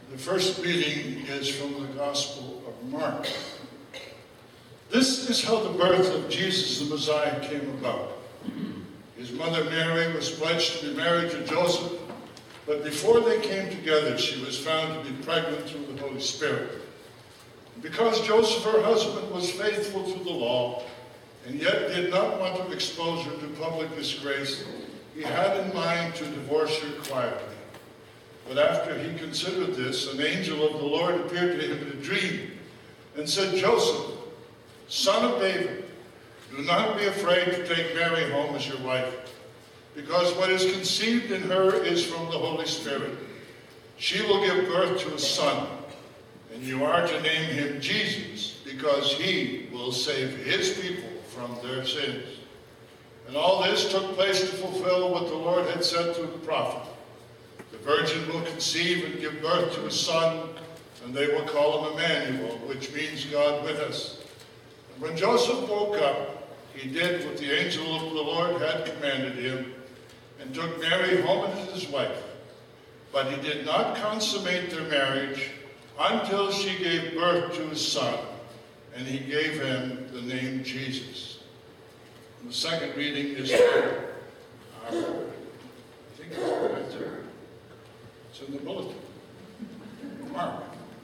The first reading is from the Gospel of Mark. This is how the birth of Jesus the Messiah came about. His mother Mary was pledged to be married to Joseph, but before they came together, she was found to be pregnant through the Holy Spirit. Because Joseph, her husband, was faithful to the law, and yet did not want to expose her to public disgrace, he had in mind to divorce her quietly. But after he considered this, an angel of the Lord appeared to him in a dream and said, Joseph, son of David, do not be afraid to take Mary home as your wife, because what is conceived in her is from the Holy Spirit. She will give birth to a son, and you are to name him Jesus, because he will save his people from their sins. And all this took place to fulfill what the Lord had said through the prophet. The virgin will conceive and give birth to a son, and they will call him Emmanuel, which means God with us. And when Joseph woke up, he did what the angel of the Lord had commanded him, and took Mary home as his wife. But he did not consummate their marriage until she gave birth to his son, and he gave him the name Jesus. And the second reading is from it's in the bulletin. Mark.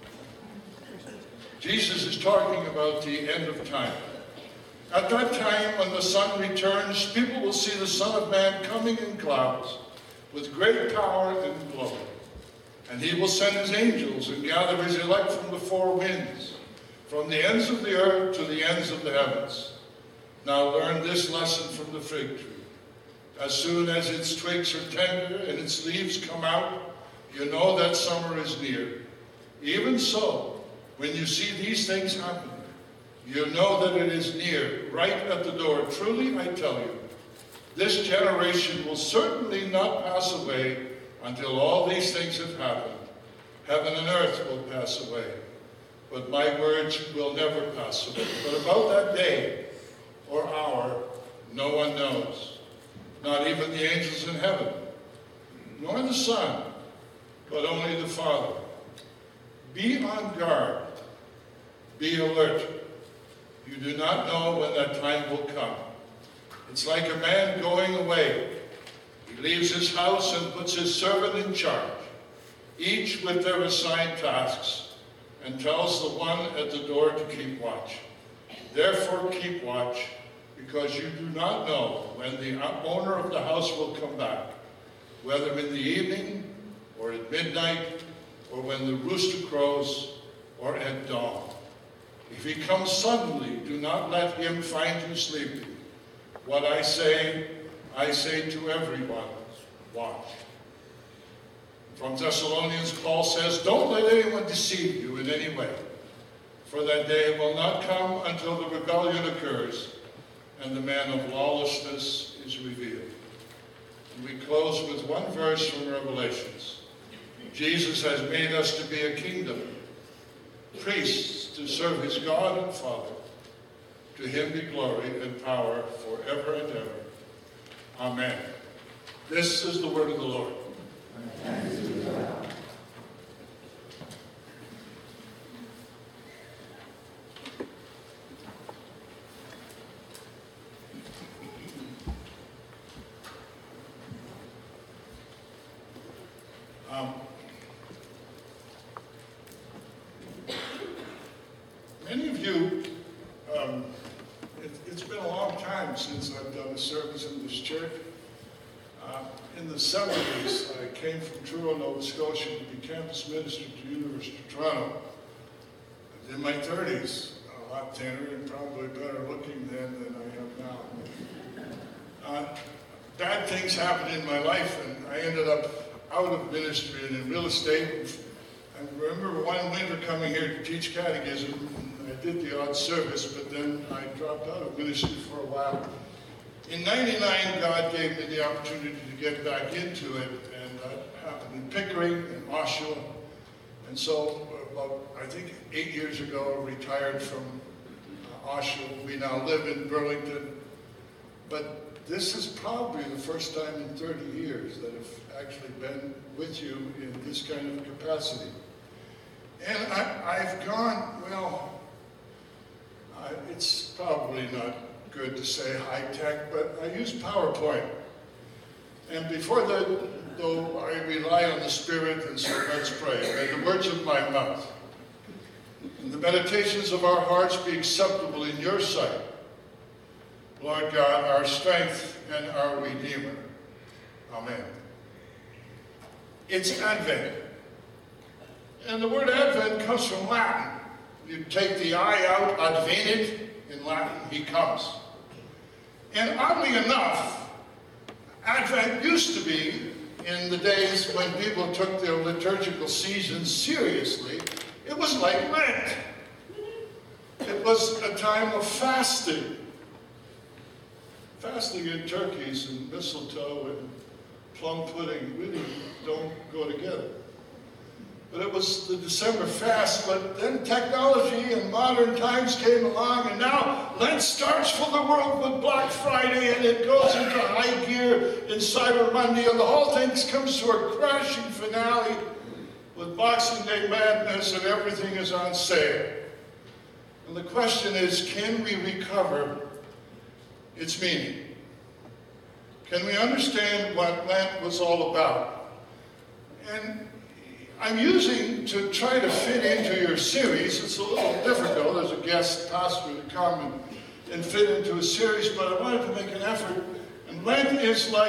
Jesus is talking about the end of time. At that time, when the sun returns, people will see the Son of Man coming in clouds with great power and glory. And he will send his angels and gather his elect from the four winds, from the ends of the earth to the ends of the heavens. Now learn this lesson from the fig tree. As soon as its twigs are tender and its leaves come out, you know that summer is near. Even so, when you see these things happen, you know that it is near, right at the door. Truly, I tell you, this generation will certainly not pass away until all these things have happened. Heaven and earth will pass away, but my words will never pass away. But about that day or hour, no one knows, not even the angels in heaven, nor the Son, but only the Father. Be on guard. Be alert. You do not know when that time will come. It's like a man going away. He leaves his house and puts his servant in charge, each with their assigned tasks, and tells the one at the door to keep watch. Therefore keep watch, because you do not know when the owner of the house will come back, whether in the evening, or at midnight, or when the rooster crows, or at dawn. If he comes suddenly, do not let him find you sleeping. What I say to everyone, watch. From Thessalonians, Paul says, don't let anyone deceive you in any way, for that day will not come until the rebellion occurs and the man of lawlessness is revealed. And we close with one verse from Revelations. Jesus has made us to be a kingdom, priests to serve his God and Father. To him be glory and power forever and ever. Amen. This is the word of the Lord. Thanks be to God. Many of you, it's been a long time since I've done a service in this church. In the 70s, I came from Truro, Nova Scotia to be campus minister to the University of Toronto. I was in my 30s, a lot thinner and probably better looking then than I am now. Bad things happened in my life, and I ended up out of ministry and in real estate. I remember one winter coming here to teach catechism. I did the odd service, but then I dropped out of ministry for a while. In '99, God gave me the opportunity to get back into it, and that happened in Pickering and Oshawa. And so, about, I think 8 years ago, I retired from Oshawa. We now live in Burlington. But this is probably the first time in 30 years that I've actually been with you in this kind of capacity. And I've gone, it's probably not good to say high-tech, but I use PowerPoint. And before that, though, I rely on the Spirit, and so let's pray. May the words of my mouth and the meditations of our hearts be acceptable in your sight, Lord God, our strength and our Redeemer. Amen. It's Advent. And the word Advent comes from Latin. You take the I out, advenit, in Latin, he comes. And oddly enough, Advent used to be, in the days when people took their liturgical season seriously, it was like Lent. It was a time of fasting. Fasting and turkeys and mistletoe and plum pudding really don't go together. But it was the December fast, but then technology and modern times came along, and now Lent starts for the world with Black Friday, and it goes into high gear in Cyber Monday, and the whole thing comes to a crashing finale with Boxing Day madness, and everything is on sale. And the question is, can we recover its meaning? Can we understand what Lent was all about? And I'm using to try to fit into your series. It's a little difficult as a guest pastor to come and fit into a series, but I wanted to make an effort. And Lent is like,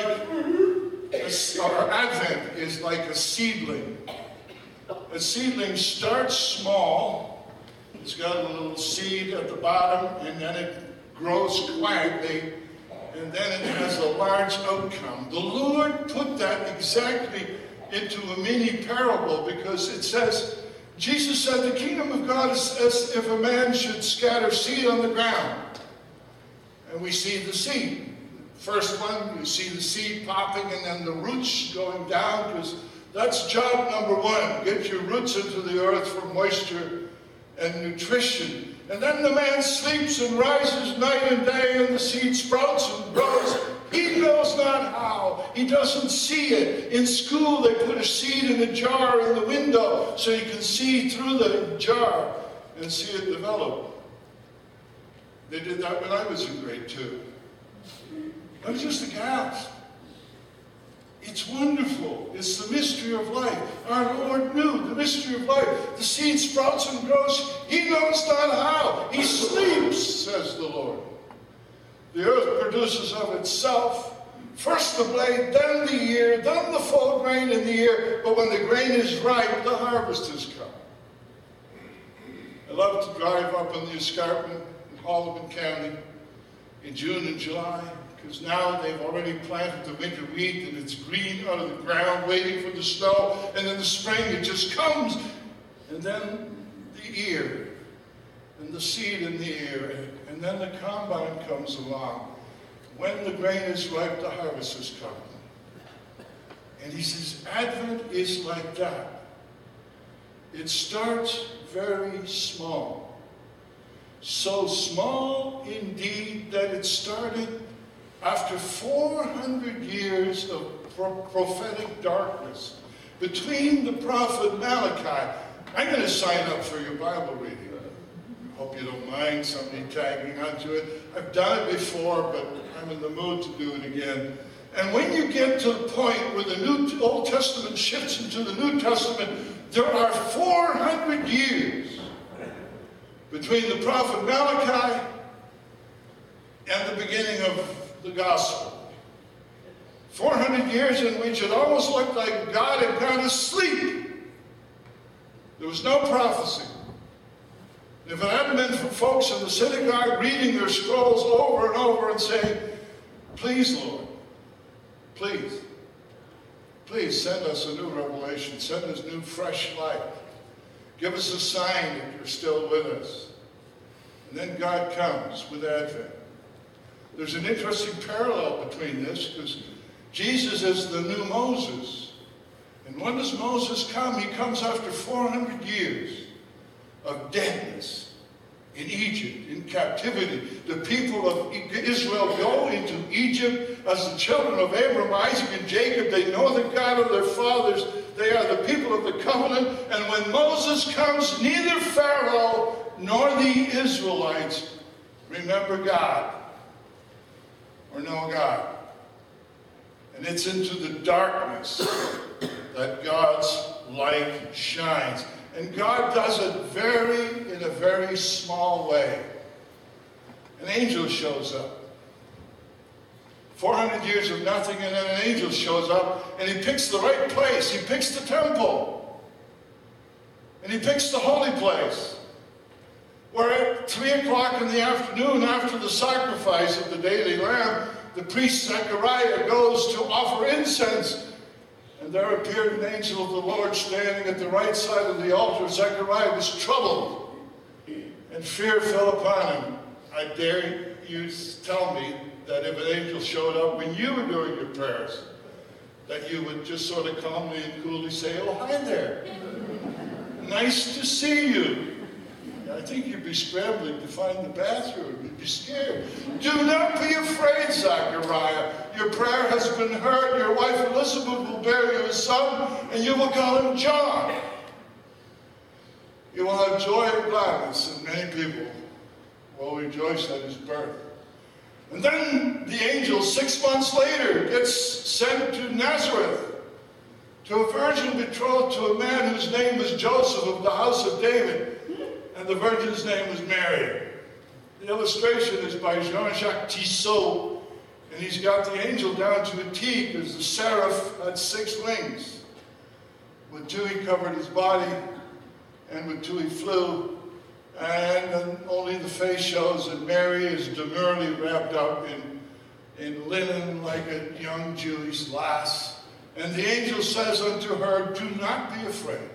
or Advent is like a seedling. A seedling starts small. It's got a little seed at the bottom, and then it grows quietly, and then it has a large outcome. The Lord put that exactly into a mini parable, because it says, Jesus said, the kingdom of God is as if a man should scatter seed on the ground. And we see the seed. First one, we see the seed popping and then the roots going down, because that's job number one. Get your roots into the earth for moisture and nutrition. And then the man sleeps and rises night and day, and the seed sprouts and grows. He knows not how. He doesn't see it. In school, they put a seed in a jar in the window so you can see through the jar and see it develop. They did that when I was in grade 2. I was just aghast. It's wonderful. It's the mystery of life. Our Lord knew the mystery of life. The seed sprouts and grows. He knows not how. He sleeps, says the Lord. The earth produces of itself first the blade, then the ear, then the full grain in the ear. But when the grain is ripe, the harvest has come. I love to drive up in the escarpment in Haldimand County in June and July, because now they've already planted the winter wheat and it's green out of the ground waiting for the snow. And in the spring it just comes. And then the ear and the seed in the ear. And then the combine comes along. When the grain is ripe, the harvest has come. And he says, Advent is like that. It starts very small. So small indeed that it started after 400 years of prophetic darkness between the prophet Malachi. I'm going to sign up for your Bible reading. I hope you don't mind somebody tagging onto it. I've done it before, but I'm in the mood to do it again. And when you get to the point where the Old Testament shifts into the New Testament, there are 400 years between the prophet Malachi and the beginning of the gospel. 400 years in which it almost looked like God had gone to sleep. There was no prophecy. If it hadn't been for folks in the synagogue reading their scrolls over and over and saying, please, Lord, please send us a new revelation. Send us new, fresh light. Give us a sign that you're still with us. And then God comes with Advent. There's an interesting parallel between this, because Jesus is the new Moses. And when does Moses come? He comes after 400 years of deadness in Egypt, in captivity. The people of Israel go into Egypt as the children of Abraham, Isaac, and Jacob. They know the God of their fathers. They are the people of the covenant. And when Moses comes, neither Pharaoh nor the Israelites remember God or know God. And it's into the darkness that God's light shines. And God does it in a very small way. An angel shows up. 400 years of nothing, and then an angel shows up, and he picks the right place. He picks the temple. And he picks the holy place. Where at 3 o'clock in the afternoon, after the sacrifice of the daily lamb, the priest Zechariah goes to offer incense. And there appeared an angel of the Lord standing at the right side of the altar. Zechariah was troubled, and fear fell upon him. I dare you tell me that if an angel showed up when you were doing your prayers, that you would just sort of calmly and coolly say, "Oh, hi there. Nice to see you." I think you'd be scrambling to find the bathroom. You'd be scared. Do not be afraid, Zechariah. Your prayer has been heard. Your wife Elizabeth will bear you a son, and you will call him John. You will have joy and gladness, and many people will rejoice at his birth. And then the angel, 6 months later, gets sent to Nazareth, to a virgin betrothed to a man whose name was Joseph of the house of David. And the virgin's name was Mary. The illustration is by Jean-Jacques Tissot. And he's got the angel down to a T because the seraph had 6 wings. With 2 he covered his body, and with 2 he flew. And then only the face shows, and Mary is demurely wrapped up in linen like a young Jewish lass. And the angel says unto her, "Do not be afraid.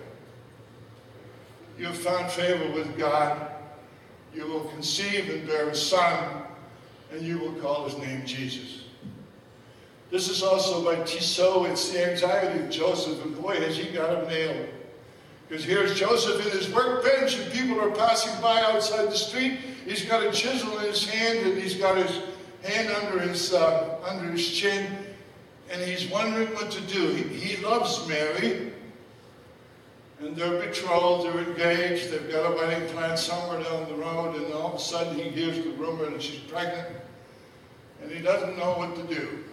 You have found favor with God. You will conceive and bear a son, and you will call his name Jesus." This is also by Tissot. It's the anxiety of Joseph, and boy, has he got him nailed. Because here's Joseph in his workbench, and people are passing by outside the street. He's got a chisel in his hand, and he's got his hand under his chin, and he's wondering what to do. He loves Mary. And they're betrothed, they're engaged, they've got a wedding planned somewhere down the road, and all of a sudden he hears the rumor that she's pregnant, and he doesn't know what to do.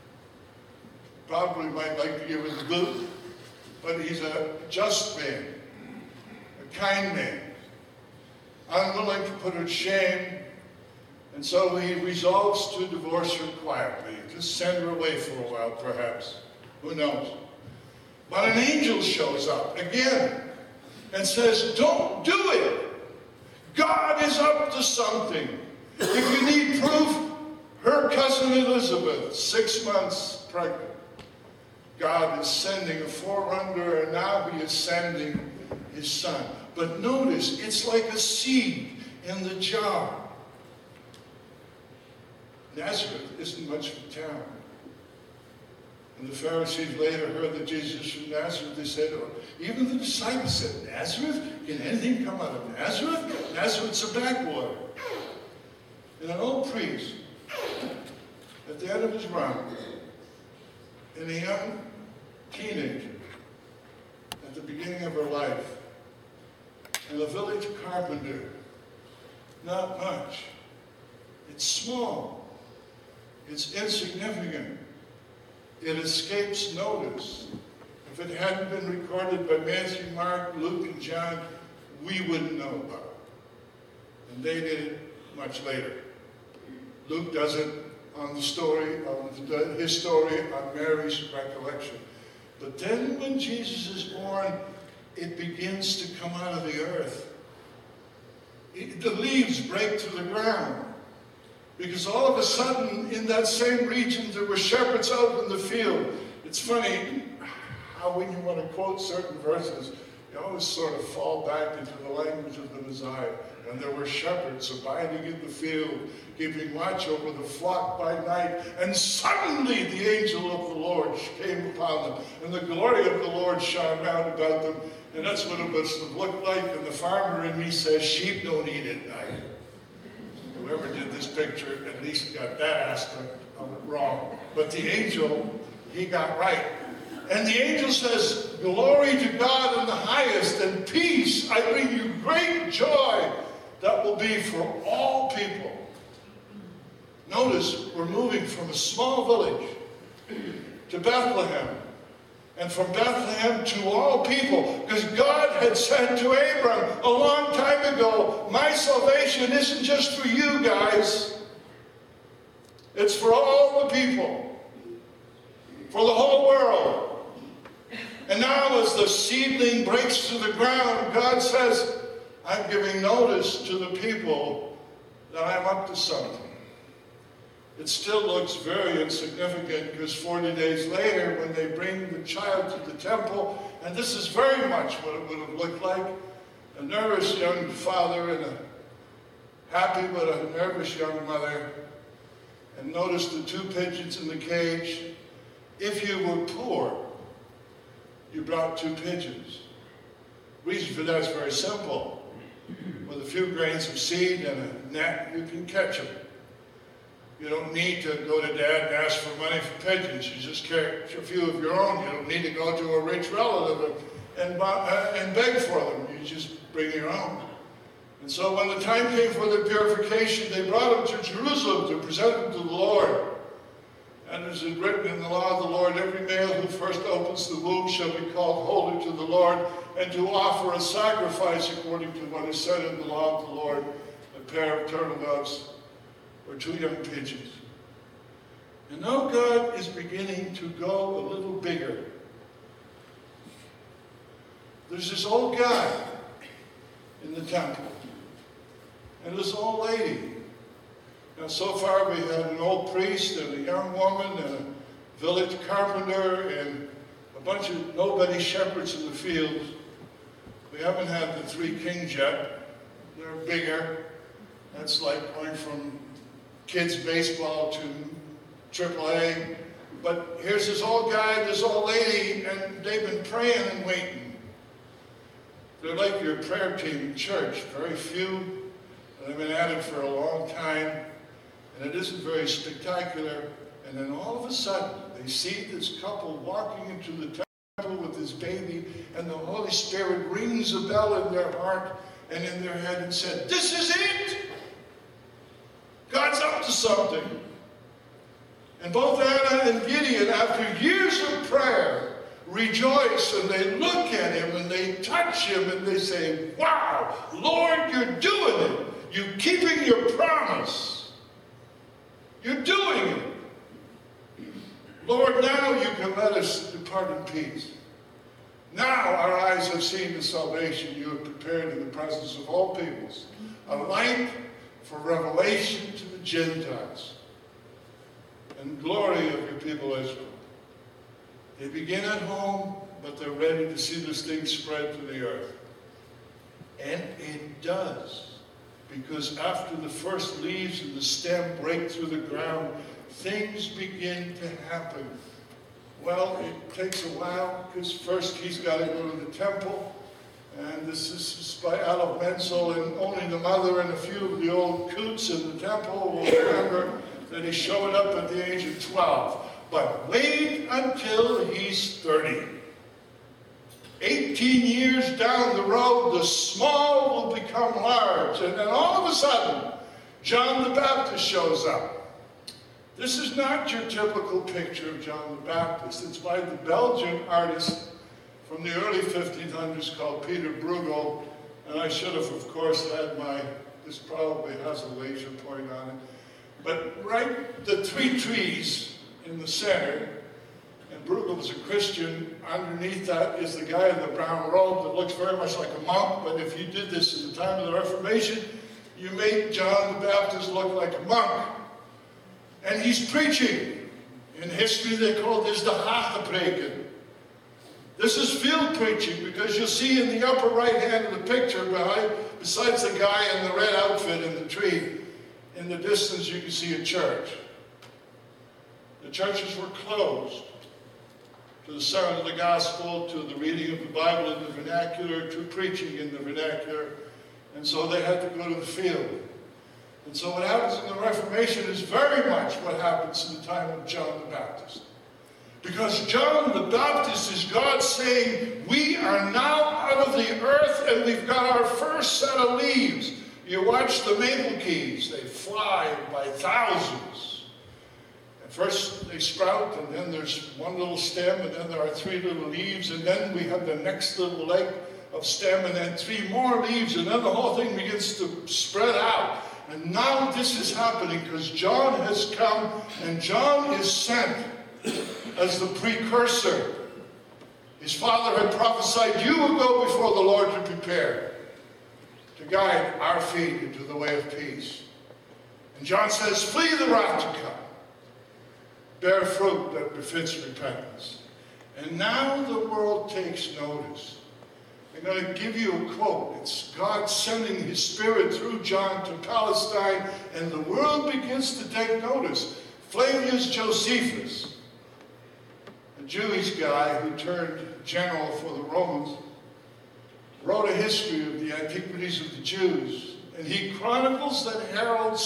Probably might like to give her the boot, but he's a just man, a kind man, unwilling to put her to shame, and so he resolves to divorce her quietly, just send her away for a while perhaps, who knows. But an angel shows up again and says, "Don't do it. God is up to something." If you need proof, her cousin Elizabeth, 6 months pregnant. God is sending a forerunner, and now he is sending his son. But notice, it's like a seed in the jar. Nazareth isn't much of a town. And the Pharisees later heard that Jesus was from Nazareth. They said, even the disciples said, "Nazareth? Can anything come out of Nazareth? Nazareth's a backwater." And an old priest, at the end of his run, and a young teenager, at the beginning of her life, and a village carpenter, not much. It's small. It's insignificant. It escapes notice. If it hadn't been recorded by Matthew, Mark, Luke, and John, we wouldn't know about it. And they did it much later. Luke does it on his story on Mary's recollection. But then when Jesus is born, it begins to come out of the earth. The leaves break to the ground. Because all of a sudden, in that same region, there were shepherds out in the field. It's funny how when you want to quote certain verses, you always sort of fall back into the language of the Messiah. And there were shepherds abiding in the field, keeping watch over the flock by night. And suddenly the angel of the Lord came upon them. And the glory of the Lord shone round about them. And that's what it must have looked like. And the farmer in me says, sheep don't eat at night. Whoever did this picture at least got that aspect of it wrong. But the angel, he got right. And the angel says, glory to God in the highest, and peace, I bring you great joy that will be for all people. Notice, we're moving from a small village to Bethlehem. And from Bethlehem to all people. Because God had said to Abram a long time ago, my salvation isn't just for you guys. It's for all the people. For the whole world. And now as the seedling breaks to the ground, God says, I'm giving notice to the people that I'm up to something. It still looks very insignificant because 40 days later, when they bring the child to the temple, and this is very much what it would have looked like, a nervous young father and a happy but a nervous young mother, and notice the 2 pigeons in the cage. If you were poor, you brought 2 pigeons. The reason for that is very simple. With a few grains of seed and a net, you can catch them. You don't need to go to Dad and ask for money for pigeons. You just catch a few of your own. You don't need to go to a rich relative and beg for them. You just bring your own. And so when the time came for their purification, they brought them to Jerusalem to present them to the Lord. And as is written in the law of the Lord, every male who first opens the womb shall be called holy to the Lord, and to offer a sacrifice according to what is said in the law of the Lord, a pair of turtle doves or 2 young pigeons. And now God is beginning to go a little bigger. There's this old guy in the temple, and this old lady. Now so far we had an old priest and a young woman and a village carpenter and a bunch of nobody shepherds in the fields. We haven't had the 3 kings yet. They're bigger. That's like going from kids baseball to AAA. But here's this old guy, this old lady, and they've been praying and waiting. They're like your prayer team in church. Very few. They've been at it for a long time. And it isn't very spectacular. And then all of a sudden, they see this couple walking into the temple with this baby, and the Holy Spirit rings a bell in their heart and in their head and said, this is it! God's up to something. And both Anna and Gideon, after years of prayer, rejoice, and they look at him and they touch him and they say, wow, Lord, you're doing it. You're keeping your promise. You're doing it. Lord, now you can let us depart in peace. Now our eyes have seen the salvation you have prepared in the presence of all peoples, a light for revelation to the Gentiles and glory of your people Israel. They begin at home, but they're ready to see this thing spread to the earth. And it does, because after the first leaves and the stem break through the ground, things begin to happen. Well, it takes a while, because first he's got to go to the temple. And this is by Aleph Menzel, and only the mother and a few of the old coots in the temple will remember that he showed up at the age of 12. But wait until he's 30. 18 years down the road, the small will become large. And then all of a sudden, John the Baptist shows up. This is not your typical picture of John the Baptist. It's by the Belgian artist from the early 1500s called Peter Bruegel, and I should have, of course, had this probably has a laser point on it, but right, the 3 trees in the center, and Bruegel was a Christian. Underneath that is the guy in the brown robe that looks very much like a monk, but if you did this in the time of the Reformation, you made John the Baptist look like a monk. And he's preaching. In history, they call this the Hagepreken. This is field preaching, because you'll see in the upper right hand of the picture, besides the guy in the red outfit in the tree, in the distance you can see a church. The churches were closed to the sound of the gospel, to the reading of the Bible in the vernacular, to preaching in the vernacular, and so they had to go to the field. And so what happens in the Reformation is very much what happens in the time of John the Baptist. Because John the Baptist is God saying, we are now out of the earth and we've got our first set of leaves. You watch the maple keys, they fly by thousands. At first they sprout, and then there's one little stem, and then there are 3 little leaves, and then we have the next little leg of stem, and then 3 more leaves, and then the whole thing begins to spread out. And now this is happening because John has come, and John is sent as the precursor. His father had prophesied, you will go before the Lord to prepare, to guide our feet into the way of peace. And John says, flee the wrath to come. Bear fruit that befits repentance. And now the world takes notice. I'm going to give you a quote. It's God sending his Spirit through John to Palestine, and the world begins to take notice. Flavius Josephus, a Jewish guy who turned general for the Romans, wrote a history of the antiquities of the Jews. And he chronicles that Herod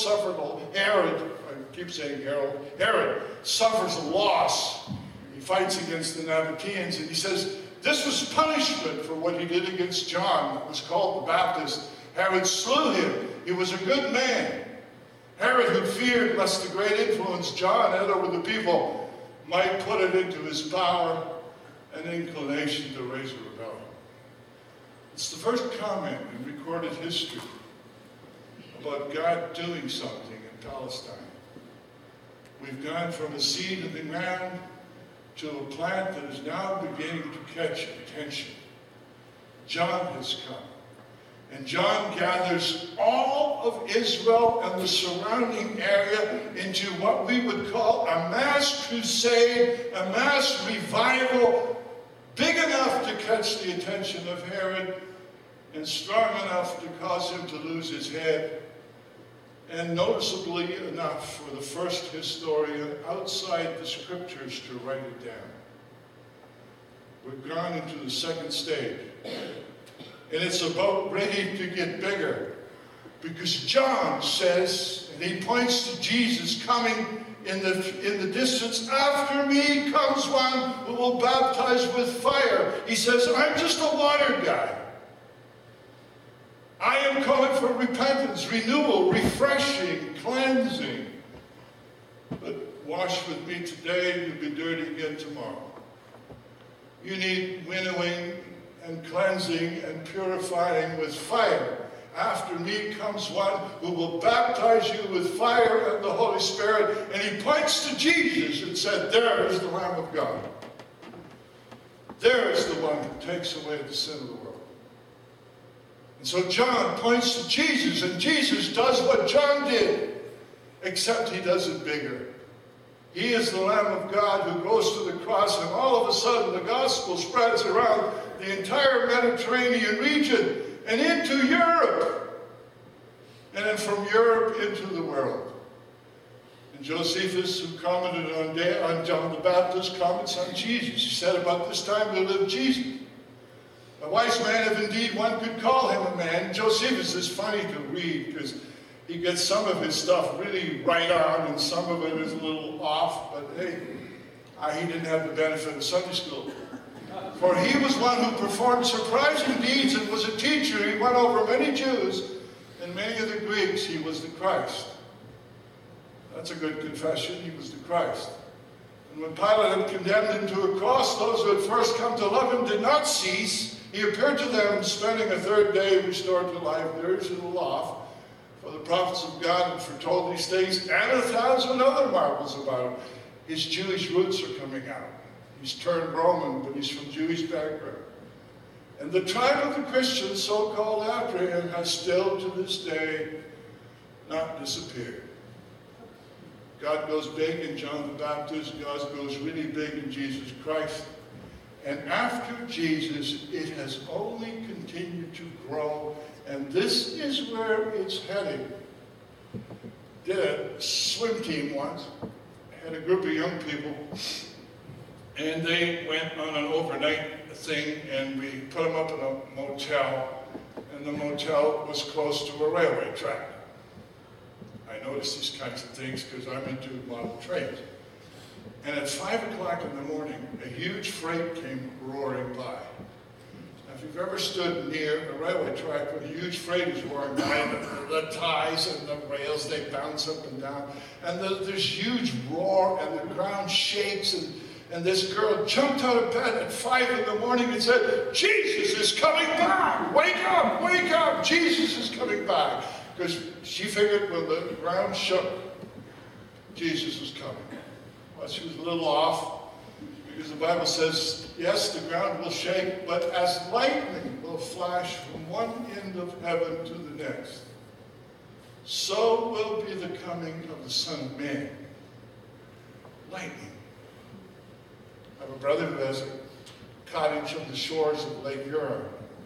suffers a loss. He fights against the Nabateans, and he says, this was punishment for what he did against John, that was called the Baptist. Herod slew him. He was a good man. Herod, who feared lest the great influence John had over the people might put it into his power and inclination to raise a rebellion. It's the first comment in recorded history about God doing something in Palestine. We've gone from a seed in the ground to a plant that is now beginning to catch attention. John has come. And John gathers all of Israel and the surrounding area into what we would call a mass crusade, a mass revival, big enough to catch the attention of Herod and strong enough to cause him to lose his head, and noticeably enough for the first historian outside the scriptures to write it down. We've gone into the second stage. And it's about ready to get bigger. Because John says, and he points to Jesus coming in the distance, after me comes one who will baptize with fire. He says, I'm just a water guy. I am calling for repentance, renewal, refreshing, cleansing. But wash with me today, you'll be dirty again tomorrow. You need winnowing and cleansing and purifying with fire. After me comes one who will baptize you with fire and the Holy Spirit. And he points to Jesus and said, there is the Lamb of God. There is the one who takes away the sin of the world. And so John points to Jesus, and Jesus does what John did, except he does it bigger. He is the Lamb of God who goes to the cross, and all of a sudden the gospel spreads around the entire Mediterranean region and into Europe, and then from Europe into the world. And Josephus, who commented on John the Baptist, comments on Jesus. He said, about this time will live Jesus, a wise man, if indeed one could call him a man. Josephus is funny to read because he gets some of his stuff really right on and some of it is a little off, but hey, he didn't have the benefit of Sunday school. For he was one who performed surprising deeds and was a teacher. He won over many Jews and many of the Greeks. He was the Christ. That's a good confession. He was the Christ. And when Pilate had condemned him to a cross, those who had first come to love him did not cease. He appeared to them, spending a third day restored to life. There is a law. For the prophets of God had foretold these things, and 1,000 other marvels about him. His Jewish roots are coming out. He's turned Roman, but he's from Jewish background. And the tribe of the Christians, so-called after him, has still to this day not disappeared. God goes big in John the Baptist. God goes really big in Jesus Christ. And after Jesus, it has only continued to grow. And this is where it's heading. Did a swim team once. Had a group of young people. And they went on an overnight thing. And we put them up in a motel. And the motel was close to a railway track. I notice these kinds of things because I'm into model trains. And at 5 o'clock in the morning, a huge freight came roaring by. Now, if you've ever stood near a railway track when a huge freight is roaring by, the ties and the rails, they bounce up and down. And there's this huge roar, and the ground shakes, and this girl jumped out of bed at 5 in the morning and said, "Jesus is coming back! Wake up, wake up! Jesus is coming back!" Because she figured when the ground shook, Jesus was coming. Well, she was a little off, because the Bible says, yes, the ground will shake, but as lightning will flash from one end of heaven to the next, so will be the coming of the Son of Man. Lightning. I have a brother who has a cottage on the shores of Lake Huron.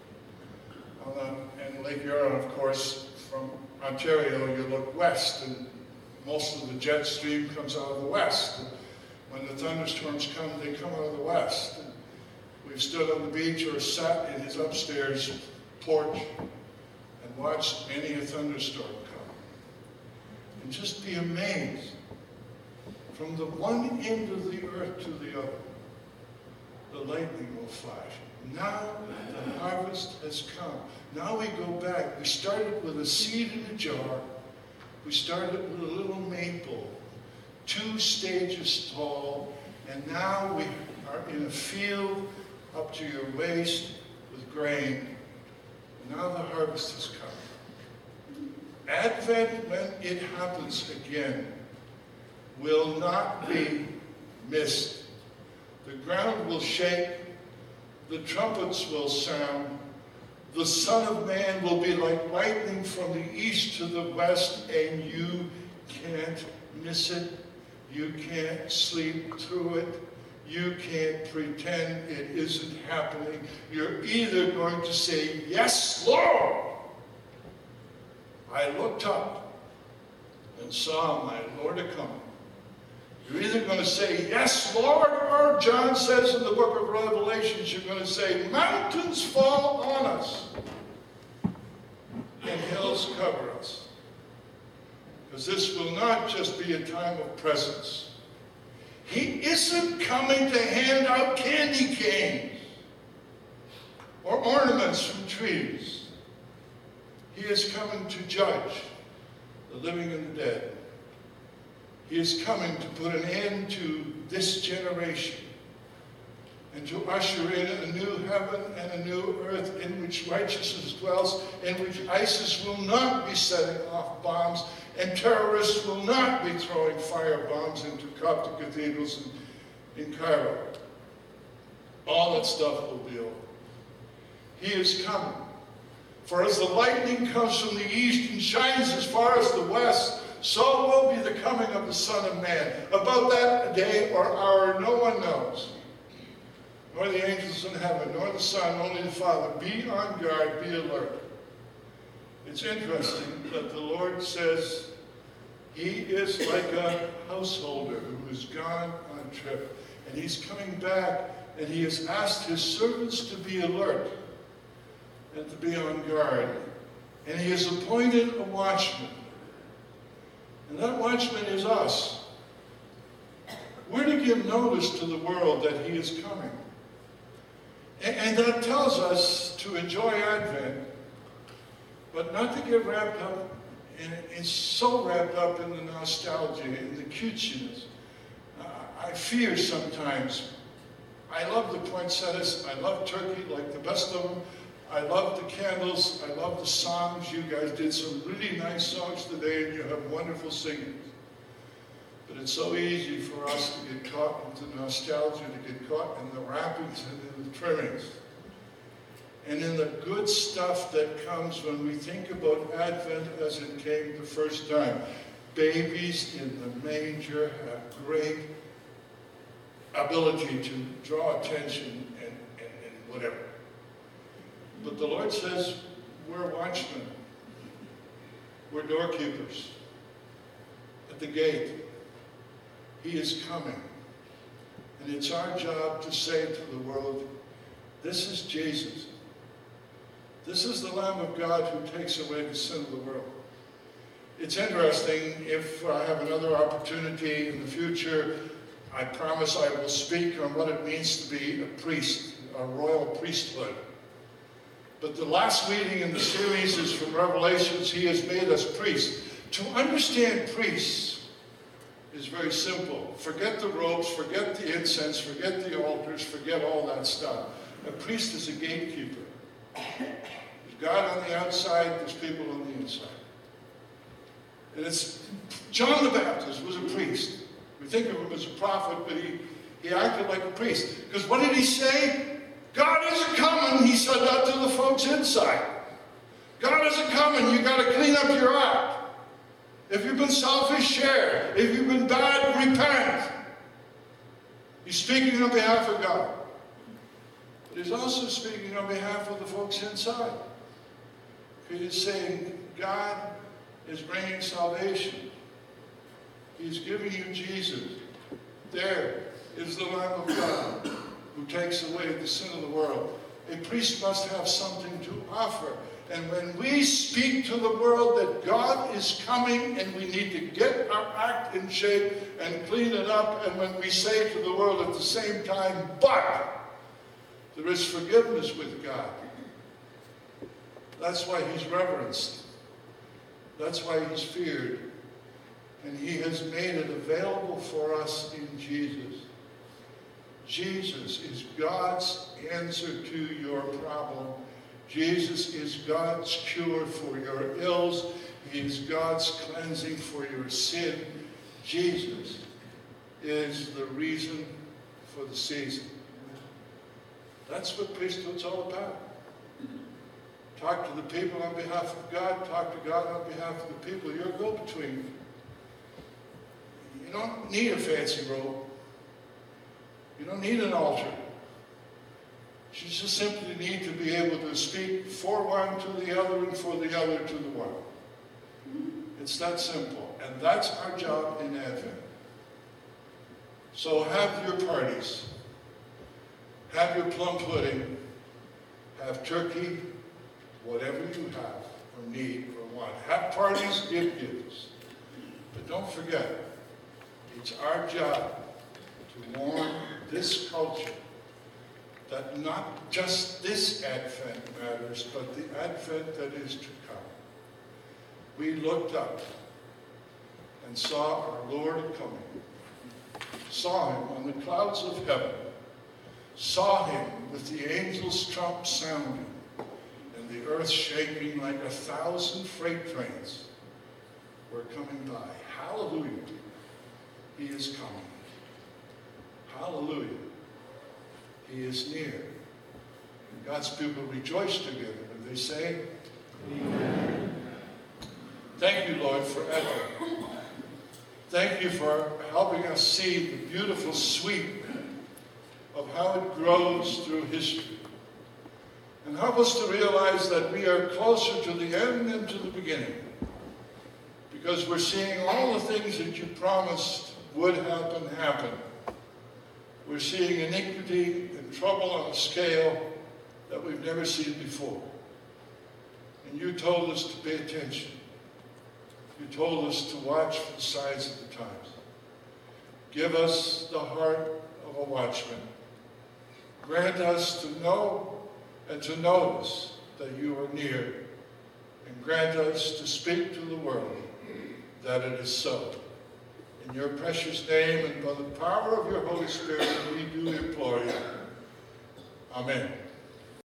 And Lake Huron, of course, from Ontario, you look west, and most of the jet stream comes out of the west. And when the thunderstorms come, they come out of the west. And we've stood on the beach or sat in his upstairs porch and watched many a thunderstorm come. And just be amazed. From the one end of the earth to the other, the lightning will flash. Now the harvest has come. Now we go back. We started with a seed in a jar. We started with a little maple, 2 stages tall, and now we are in a field up to your waist with grain. And now the harvest has come. Advent, when it happens again, will not be missed. The ground will shake, the trumpets will sound, the Son of Man will be like lightning from the east to the west, and you can't miss it. You can't sleep through it. You can't pretend it isn't happening. You're either going to say, "Yes, Lord." I looked up and saw my Lord a-coming. You're either going to say, "Yes, Lord," or John says in the book of Revelations, you're going to say, "Mountains fall on us and hills cover us." Because this will not just be a time of presence. He isn't coming to hand out candy canes or ornaments from trees. He is coming to judge the living and the dead. He is coming to put an end to this generation and to usher in a new heaven and a new earth in which righteousness dwells, in which ISIS will not be setting off bombs and terrorists will not be throwing fire bombs into Coptic cathedrals in Cairo. All that stuff will be over. He is coming. For as the lightning comes from the east and shines as far as the west, so will be the coming of the Son of Man. About that day or hour, no one knows. Nor the angels in heaven, nor the Son, only the Father. Be on guard, be alert. It's interesting that the Lord says he is like a householder who has gone on a trip. And he's coming back, and he has asked his servants to be alert and to be on guard. And he has appointed a watchman. And that watchman is us. We're to give notice to the world that he is coming. And that tells us to enjoy Advent, but not to get wrapped up, and it's so wrapped up in the nostalgia and the cutesiness. I fear sometimes. I love the poinsettias. I love turkey like the best of them. I love the candles. I love the songs. You guys did some really nice songs today, and you have wonderful singing. But it's so easy for us to get caught into nostalgia, to get caught in the wrappings and in the trimmings. And in the good stuff that comes when we think about Advent as it came the first time. Babies in the manger have great ability to draw attention and whatever. But the Lord says we're watchmen. We're doorkeepers at the gate. He is coming. And it's our job to say to the world, this is Jesus. This is the Lamb of God who takes away the sin of the world. It's interesting, if I have another opportunity in the future, I promise I will speak on what it means to be a priest, a royal priesthood. But the last reading in the series is from Revelations. He has made us priests. To understand priests is very simple. Forget the robes, forget the incense, forget the altars, forget all that stuff. A priest is a gatekeeper. There's God on the outside, there's people on the inside. And it's John the Baptist was a priest. We think of him as a prophet, but he acted like a priest. Because what did he say? God isn't coming. He said that to the folks inside. God isn't coming. You got to clean up your act. If you've been selfish, share. If you've been bad, repent. He's speaking on behalf of God. But he's also speaking on behalf of the folks inside. He's saying, God is bringing salvation. He's giving you Jesus. There is the Lamb of God who takes away the sin of the world. A priest must have something to offer. And when we speak to the world that God is coming and we need to get our act in shape and clean it up, and when we say to the world at the same time, but there is forgiveness with God. That's why he's reverenced. That's why he's feared. And he has made it available for us in Jesus. Jesus is God's answer to your problem. Jesus is God's cure for your ills. He is God's cleansing for your sin. Jesus is the reason for the season. That's what priesthood's all about. Talk to the people on behalf of God. Talk to God on behalf of the people. You're a go-between. You don't need a fancy robe. You don't need an altar. You just simply need to be able to speak for one to the other and for the other to the one. It's that simple. And that's our job in Advent. So have your parties. Have your plum pudding. Have turkey, whatever you have or need or want. Have parties, give gifts. But don't forget, it's our job to warn this culture that not just this Advent matters, but the Advent that is to come. We looked up and saw our Lord coming, saw him on the clouds of heaven, saw him with the angels' trump sounding, and the earth shaking like 1,000 freight trains were coming by. Hallelujah. He is coming. Hallelujah. He is near. And God's people rejoice together. And they say, Amen. Thank you, Lord, for Advent. Thank you for helping us see the beautiful sweep of how it grows through history. And help us to realize that we are closer to the end than to the beginning. Because we're seeing all the things that you promised would happen. We're seeing iniquity and trouble on a scale that we've never seen before. And you told us to pay attention. You told us to watch for the signs of the times. Give us the heart of a watchman. Grant us to know and to notice that you are near. And grant us to speak to the world that it is so. In your precious name and by the power of your Holy Spirit, we do implore you. Amen.